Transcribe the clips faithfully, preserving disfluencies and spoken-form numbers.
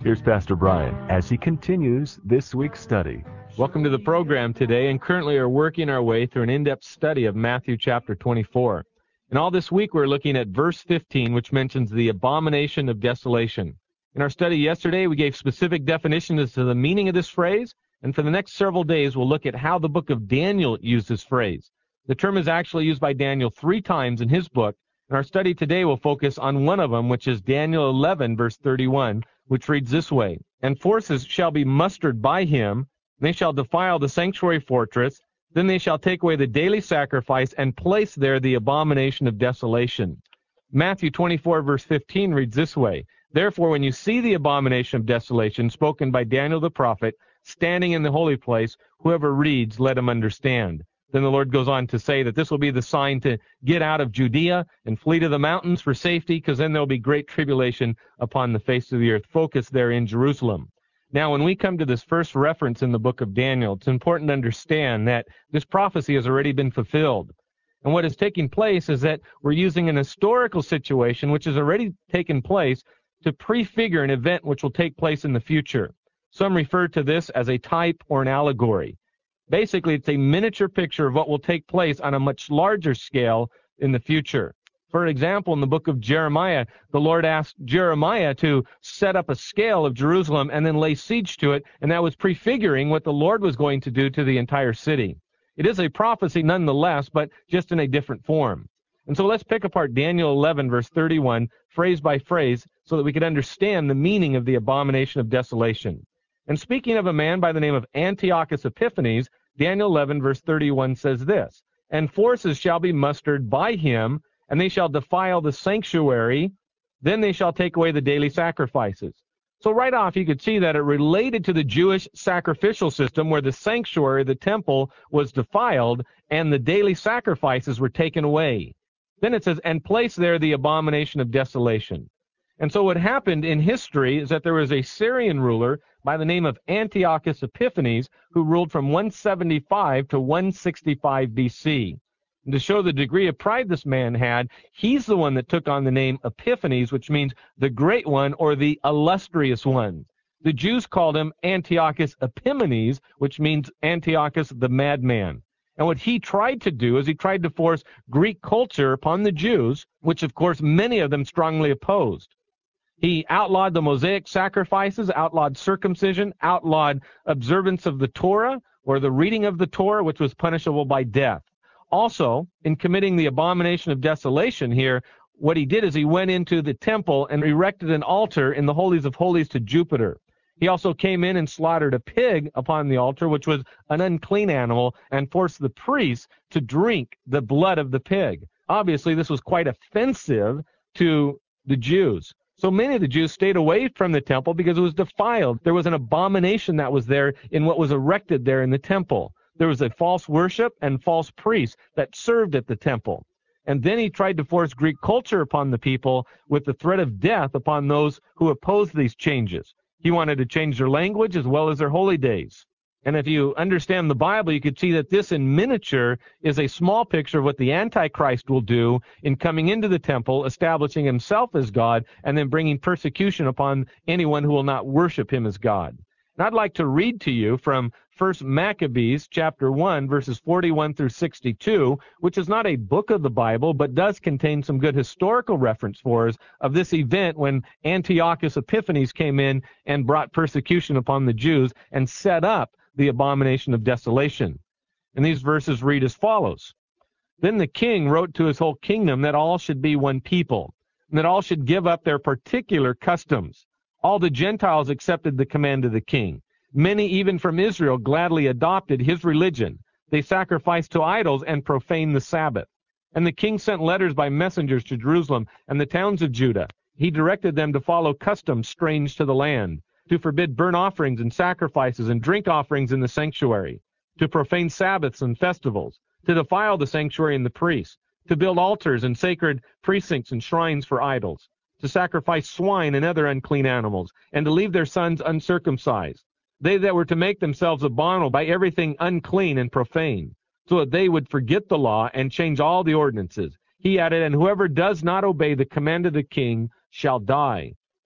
Here's Pastor Brian as he continues this week's study. Welcome to the program today, and currently are working our way through an in-depth study of Matthew chapter twenty-four. And all this week we're looking at verse fifteen, which mentions the abomination of desolation. In our study yesterday, we gave specific definitions as to the meaning of this phrase, and for the next several days we'll look at how the book of Daniel used this phrase. The term is actually used by Daniel three times in his book, and our study today will focus on one of them, which is Daniel eleven, verse thirty-one, which reads this way: "And forces shall be mustered by him, and they shall defile the sanctuary fortress, then they shall take away the daily sacrifice and place there the abomination of desolation." Matthew twenty-four, verse fifteen reads this way: "Therefore, when you see the abomination of desolation spoken by Daniel the prophet standing in the holy place, whoever reads, let him understand." Then the Lord goes on to say that this will be the sign to get out of Judea and flee to the mountains for safety, because then there will be great tribulation upon the face of the earth. Focus there in Jerusalem. Now, when we come to this first reference in the book of Daniel, it's important to understand that this prophecy has already been fulfilled. And what is taking place is that we're using an historical situation which has already taken place to prefigure an event which will take place in the future. Some refer to this as a type or an allegory. Basically, it's a miniature picture of what will take place on a much larger scale in the future. For example, in the book of Jeremiah, the Lord asked Jeremiah to set up a scale of Jerusalem and then lay siege to it, and that was prefiguring what the Lord was going to do to the entire city. It is a prophecy nonetheless, but just in a different form. And so let's pick apart Daniel eleven, verse thirty-one, phrase by phrase, so that we can understand the meaning of the abomination of desolation. And speaking of a man by the name of Antiochus Epiphanes, Daniel eleven, verse thirty-one says this: "And forces shall be mustered by him, and they shall defile the sanctuary, then they shall take away the daily sacrifices." So right off, you could see that it related to the Jewish sacrificial system where the sanctuary, the temple, was defiled, and the daily sacrifices were taken away. Then it says, "And place there the abomination of desolation." And so what happened in history is that there was a Syrian ruler by the name of Antiochus Epiphanes who ruled from one seventy-five to one sixty-five B C. And to show the degree of pride this man had, he's the one that took on the name Epiphanes, which means the great one or the illustrious one. The Jews called him Antiochus Epimanes, which means Antiochus the madman. And what he tried to do is he tried to force Greek culture upon the Jews, which of course many of them strongly opposed. He outlawed the Mosaic sacrifices, outlawed circumcision, outlawed observance of the Torah, or the reading of the Torah, which was punishable by death. Also, in committing the abomination of desolation here, what he did is he went into the temple and erected an altar in the holies of holies to Jupiter. He also came in and slaughtered a pig upon the altar, which was an unclean animal, and forced the priests to drink the blood of the pig. Obviously, this was quite offensive to the Jews. So many of the Jews stayed away from the temple because it was defiled. There was an abomination that was there in what was erected there in the temple. There was a false worship and false priests that served at the temple. And then he tried to force Greek culture upon the people with the threat of death upon those who opposed these changes. He wanted to change their language as well as their holy days. And if you understand the Bible, you could see that this in miniature is a small picture of what the Antichrist will do in coming into the temple, establishing himself as God, and then bringing persecution upon anyone who will not worship him as God. And I'd like to read to you from First Maccabees chapter one, verses forty-one through sixty-two, which is not a book of the Bible, but does contain some good historical reference for us of this event when Antiochus Epiphanes came in and brought persecution upon the Jews and set up the abomination of desolation. And these verses read as follows: "Then the king wrote to his whole kingdom that all should be one people, and that all should give up their particular customs. All the Gentiles accepted the command of the king. Many even from Israel gladly adopted his religion. They sacrificed to idols and profaned the Sabbath. And the king sent letters by messengers to Jerusalem and the towns of Judah. He directed them to follow customs strange to the land, to forbid burnt offerings and sacrifices and drink offerings in the sanctuary, to profane Sabbaths and festivals, to defile the sanctuary and the priests, to build altars and sacred precincts and shrines for idols, to sacrifice swine and other unclean animals, and to leave their sons uncircumcised. They that were to make themselves abominable by everything unclean and profane, so that they would forget the law and change all the ordinances. He added, and whoever does not obey the command of the king shall die.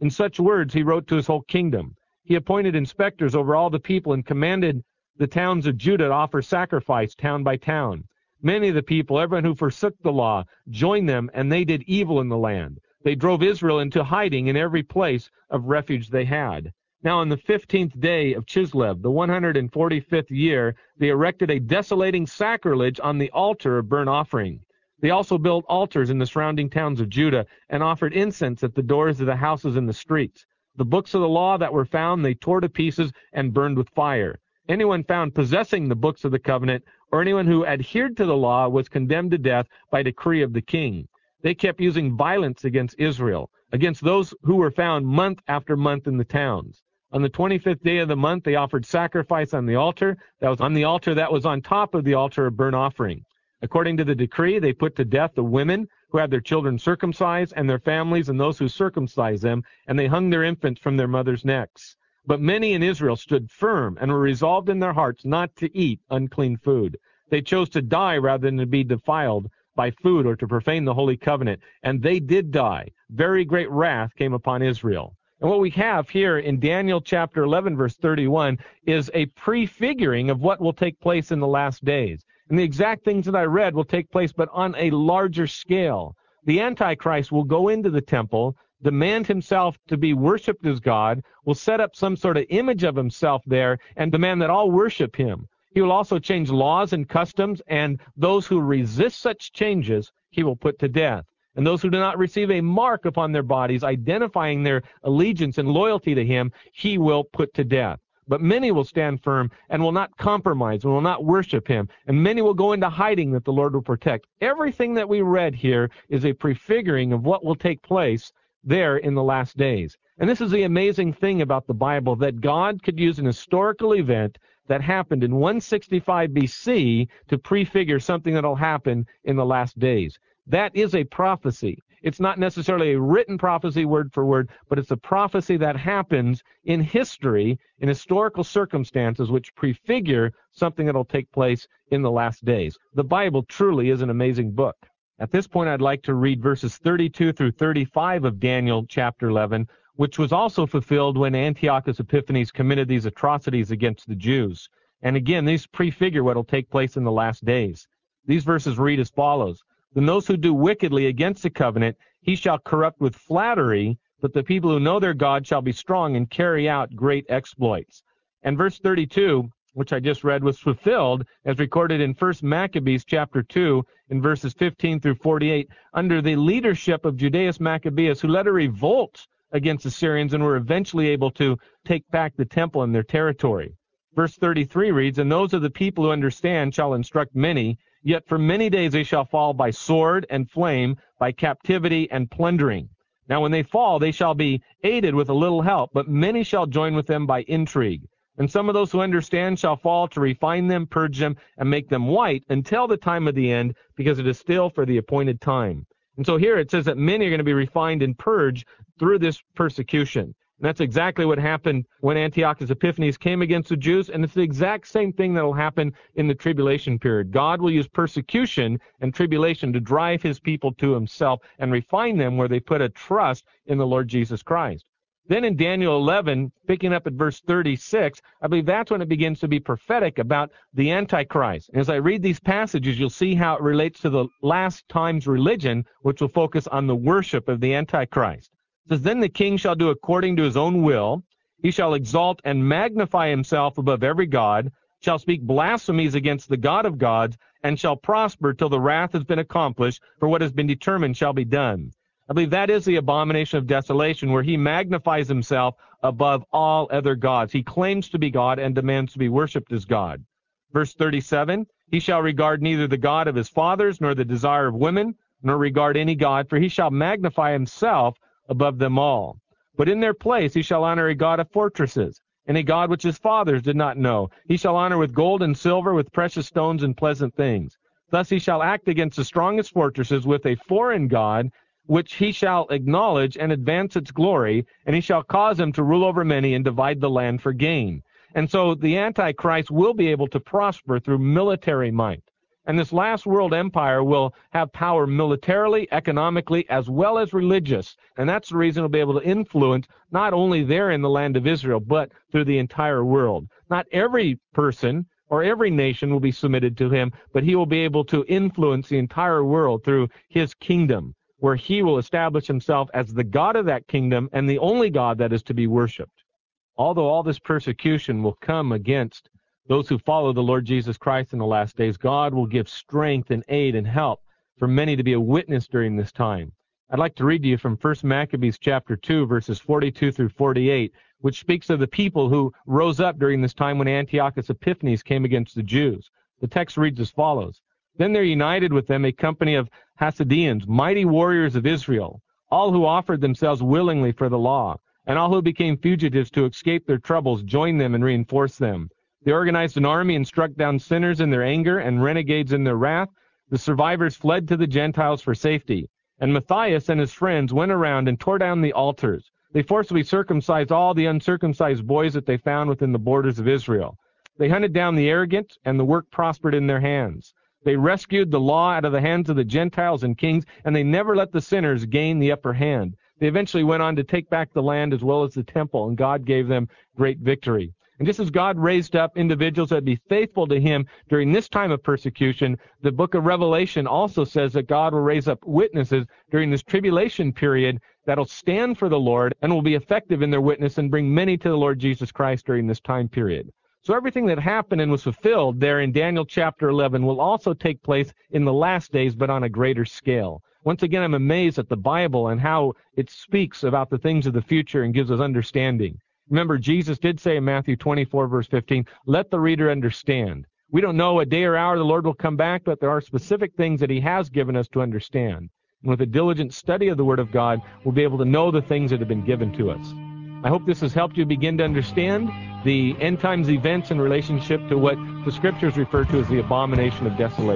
In such words he wrote to his whole kingdom. He appointed inspectors over all the people and commanded the towns of Judah to offer sacrifice town by town. Many of the people, everyone who forsook the law, joined them, and they did evil in the land. They drove Israel into hiding in every place of refuge they had. Now on the fifteenth day of Chislev, the one hundred forty-fifth year, they erected a desolating sacrilege on the altar of burnt offering. They also built altars in the surrounding towns of Judah and offered incense at the doors of the houses in the streets. The books of the law that were found they tore to pieces and burned with fire. Anyone found possessing the books of the covenant or anyone who adhered to the law was condemned to death by decree of the king. They kept using violence against Israel, against those who were found month after month in the towns. On the twenty-fifth day of the month, they offered sacrifice on the altar that was on the altar that was on top of the altar of burnt offering. According to the decree, they put to death the women who had their children circumcised and their families and those who circumcised them, and they hung their infants from their mothers' necks. But many in Israel stood firm and were resolved in their hearts not to eat unclean food. They chose to die rather than to be defiled by food or to profane the holy covenant, and they did die. Very great wrath came upon Israel. And what we have here in Daniel chapter eleven, verse thirty-one, is a prefiguring of what will take place in the last days. And the exact things that I read will take place, but on a larger scale. The Antichrist will go into the temple, demand himself to be worshipped as God, will set up some sort of image of himself there, and demand that all worship him. He will also change laws and customs, and those who resist such changes, he will put to death. And those who do not receive a mark upon their bodies, identifying their allegiance and loyalty to him, he will put to death. But many will stand firm and will not compromise and will not worship him. And many will go into hiding that the Lord will protect. Everything that we read here is a prefiguring of what will take place there in the last days. And this is the amazing thing about the Bible, that God could use an historical event that happened in one sixty-five B C to prefigure something that will happen in the last days. That is a prophecy. It's not necessarily a written prophecy word for word, but it's a prophecy that happens in history, in historical circumstances, which prefigure something that will take place in the last days. The Bible truly is an amazing book. At this point, I'd like to read verses thirty-two through thirty-five of Daniel chapter eleven, which was also fulfilled when Antiochus Epiphanes committed these atrocities against the Jews. And again, these prefigure what will take place in the last days. These verses read as follows. Then those who do wickedly against the covenant, he shall corrupt with flattery, but the people who know their God shall be strong and carry out great exploits. And verse thirty-two, which I just read, was fulfilled as recorded in First Maccabees chapter two in verses fifteen through forty-eight, under the leadership of Judaeus Maccabeus, who led a revolt against the Syrians and were eventually able to take back the temple and their territory. Verse thirty-three reads, and those of the people who understand shall instruct many, yet for many days they shall fall by sword and flame, by captivity and plundering. Now when they fall, they shall be aided with a little help, but many shall join with them by intrigue. And some of those who understand shall fall to refine them, purge them, and make them white until the time of the end, because it is still for the appointed time. And so here it says that many are going to be refined and purged through this persecution. And that's exactly what happened when Antiochus Epiphanes came against the Jews, and it's the exact same thing that will happen in the tribulation period. God will use persecution and tribulation to drive his people to himself and refine them where they put a trust in the Lord Jesus Christ. Then in Daniel eleven, picking up at verse thirty-six, I believe that's when it begins to be prophetic about the Antichrist. And as I read these passages, you'll see how it relates to the last times religion, which will focus on the worship of the Antichrist. It says, then the king shall do according to his own will. He shall exalt and magnify himself above every god, shall speak blasphemies against the God of gods, and shall prosper till the wrath has been accomplished, for what has been determined shall be done. I believe that is the abomination of desolation, where he magnifies himself above all other gods. He claims to be God and demands to be worshipped as God. Verse thirty-seven, he shall regard neither the God of his fathers, nor the desire of women, nor regard any god, for he shall magnify himself above them all. But in their place he shall honor a god of fortresses, and a god which his fathers did not know. He shall honor with gold and silver, with precious stones and pleasant things. Thus he shall act against the strongest fortresses with a foreign god, which he shall acknowledge and advance its glory, and he shall cause him to rule over many and divide the land for gain. And so the Antichrist will be able to prosper through military might. And this last world empire will have power militarily, economically, as well as religious. And that's the reason it'll be able to influence not only there in the land of Israel, but through the entire world. Not every person or every nation will be submitted to him, but he will be able to influence the entire world through his kingdom, where he will establish himself as the God of that kingdom and the only God that is to be worshipped. Although all this persecution will come against those who follow the Lord Jesus Christ in the last days, God will give strength and aid and help for many to be a witness during this time. I'd like to read to you from First Maccabees chapter two, verses forty-two through forty-eight, which speaks of the people who rose up during this time when Antiochus Epiphanes came against the Jews. The text reads as follows: Then there united with them a company of Hasidians, mighty warriors of Israel, all who offered themselves willingly for the law, and all who became fugitives to escape their troubles joined them and reinforced them. They organized an army and struck down sinners in their anger and renegades in their wrath. The survivors fled to the Gentiles for safety. And Matthias and his friends went around and tore down the altars. They forcibly circumcised all the uncircumcised boys that they found within the borders of Israel. They hunted down the arrogant, and the work prospered in their hands. They rescued the law out of the hands of the Gentiles and kings, and they never let the sinners gain the upper hand. They eventually went on to take back the land as well as the temple, and God gave them great victory. And just as God raised up individuals that would be faithful to him during this time of persecution, the book of Revelation also says that God will raise up witnesses during this tribulation period that will stand for the Lord and will be effective in their witness and bring many to the Lord Jesus Christ during this time period. So everything that happened and was fulfilled there in Daniel chapter eleven will also take place in the last days, but on a greater scale. Once again, I'm amazed at the Bible and how it speaks about the things of the future and gives us understanding. Remember, Jesus did say in Matthew twenty-four, verse fifteen, let the reader understand. We don't know a day or hour the Lord will come back, but there are specific things that he has given us to understand. And with a diligent study of the Word of God, we'll be able to know the things that have been given to us. I hope this has helped you begin to understand the end times events in relationship to what the Scriptures refer to as the abomination of desolation.